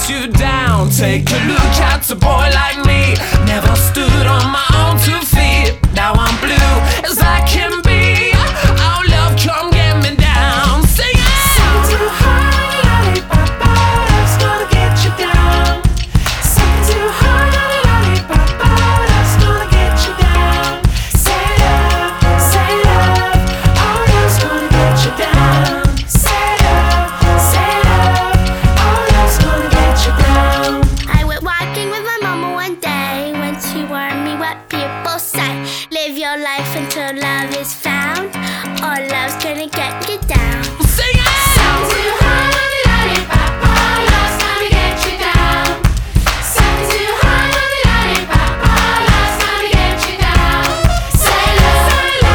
get you down. Take a look at a boy like me. Never stood on my own 2 feet. Now I'm blue as I can be. Oh love, come get me down. Sing it! Something too hard, lollipop, love's gonna get you down. Something too hard, lollipop, love's gonna get you down. Say love, oh love's gonna get you down. Say love, oh love's gonna get you down. I went walking with my mama one day when she warned me what people say. Live your life until love is found, or love's gonna get you down. Sing it! Something too hard, lollipop, love's gonna get you down. Something too hard, lollipop, love's gonna get you down. Say love,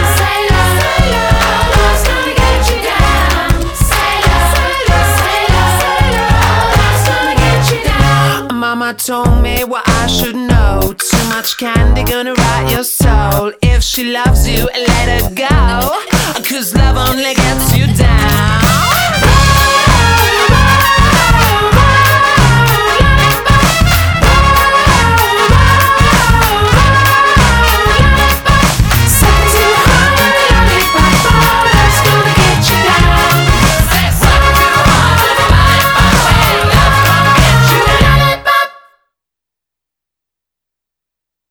oh love's gonna get you down. Say love, oh love's gonna get you down. Mama told me what I should know. Too much candy gonna rot your soul. If she loves you, let her go, 'cause love only gets you down.